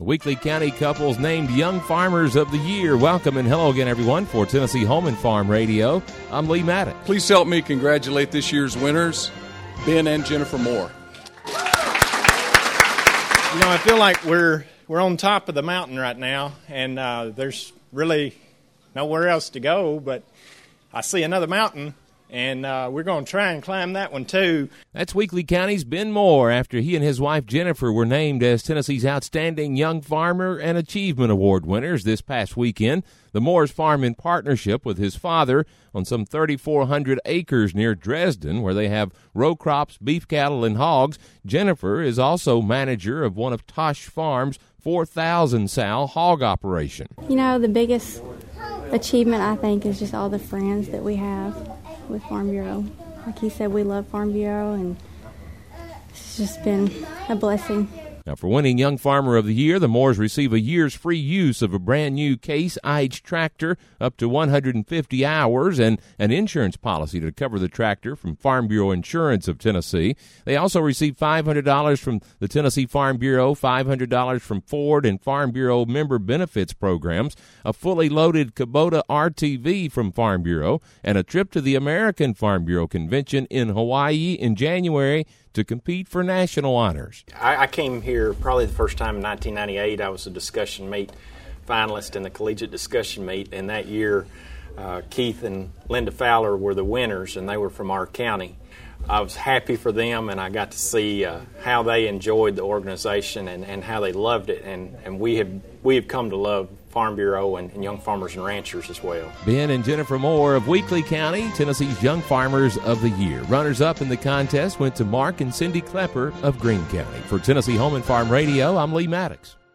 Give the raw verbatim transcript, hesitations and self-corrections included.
Weakley County couples named Young Farmers of the Year. Welcome and hello again, everyone, for Tennessee Home and Farm Radio. I'm Lee Maddox. Please help me congratulate this year's winners, Ben and Jennifer Moore. You know, I feel like we're we're on top of the mountain right now, and uh, there's really nowhere else to go, but I see another mountain, and uh, we're going to try and climb that one too. That's Weakley County's Ben Moore after he and his wife Jennifer were named as Tennessee's Outstanding Young Farmer and Achievement Award winners this past weekend. The Moores farm in partnership with his father on some thirty-four hundred acres near Dresden, where they have row crops, beef cattle, and hogs. Jennifer is also manager of one of Tosh Farm's four thousand sow hog operation. You know, the biggest achievement, I think, is just all the friends that we have with Farm Bureau. Like he said, we love Farm Bureau, and it's just been a blessing. Now, for winning Young Farmer of the Year, the Moores receive a year's free use of a brand-new Case I H tractor up to one hundred fifty hours and an insurance policy to cover the tractor from Farm Bureau Insurance of Tennessee. They also receive five hundred dollars from the Tennessee Farm Bureau, five hundred dollars from Ford and Farm Bureau member benefits programs, a fully loaded Kubota R T V from Farm Bureau, and a trip to the American Farm Bureau Convention in Hawaii in January to compete for national honors. I, I came here probably the first time in nineteen ninety-eight. I was a discussion meet finalist in the collegiate discussion meet, and that year uh, Keith and Linda Fowler were the winners, and they were from our county. I was happy for them, and I got to see uh, how they enjoyed the organization and, and how they loved it, and, and we have we have come to love Farm Bureau and, and Young Farmers and Ranchers as well. Ben and Jennifer Moore of Weakley County, Tennessee's Young Farmers of the Year. Runners-up in the contest went to Mark and Cindy Klepper of Greene County. For Tennessee Home and Farm Radio, I'm Lee Maddox.